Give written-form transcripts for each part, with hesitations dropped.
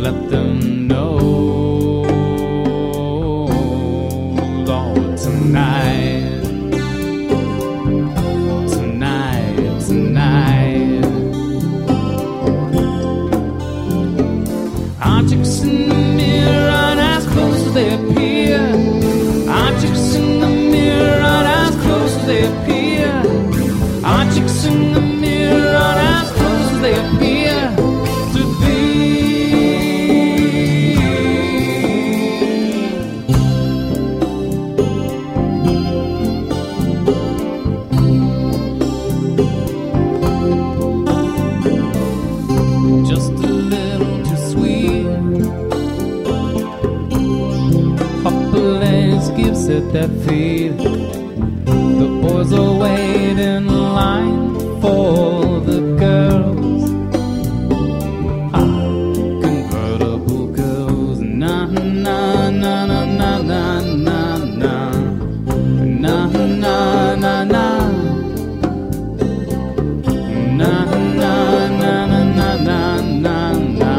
let them know, Lord, tonight, tonight, tonight. Objects in the mirror aren't as close as they appear. Objects in the mirror aren't as close as they appear. Objects in the mirror aren't as close as they appear to be. Just a little too sweet. Papa gives it that feed. The boys are waiting in line for the girls. Convertible girls. Na na na na na na na na na na na na. Na na na na na na na na.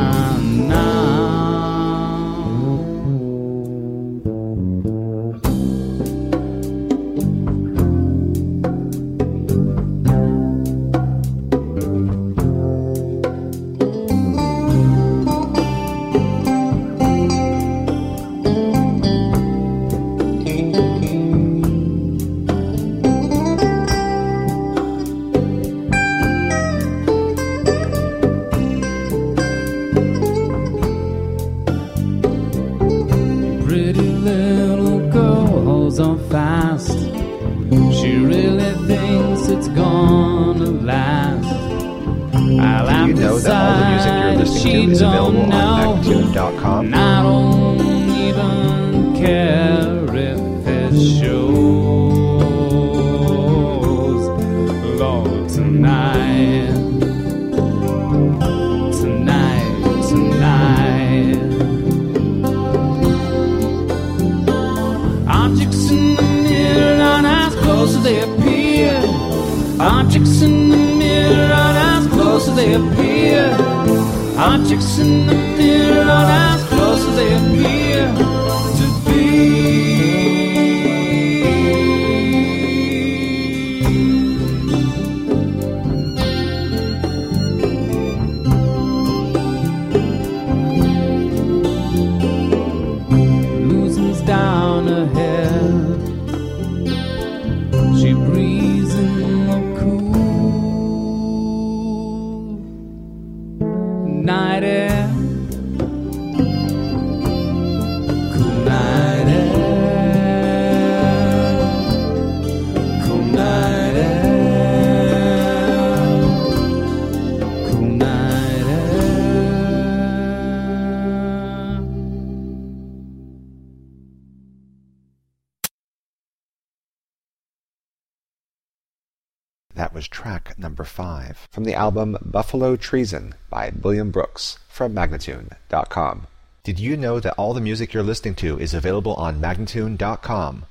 Pretty little girl holds on fast. She really thinks it's gonna last. Do you know that all the music you're listening to is available on Magnatune.com? And I don't even care if it shows. Lord, tonight, tonight, tonight. Objects in the mirror aren't as close as they appear. Objects in the mirror aren't as close as they appear. Objects in the mirror aren't as close as they appear to be. Losing's down ahead. She breathes in the cool night air. Cool night air. Cool night air. Cool night air. That was track number 5 from the album Buffalo Treason by William Brooks from Magnatune.com. Did you know that all the music you're listening to is available on Magnatune.com?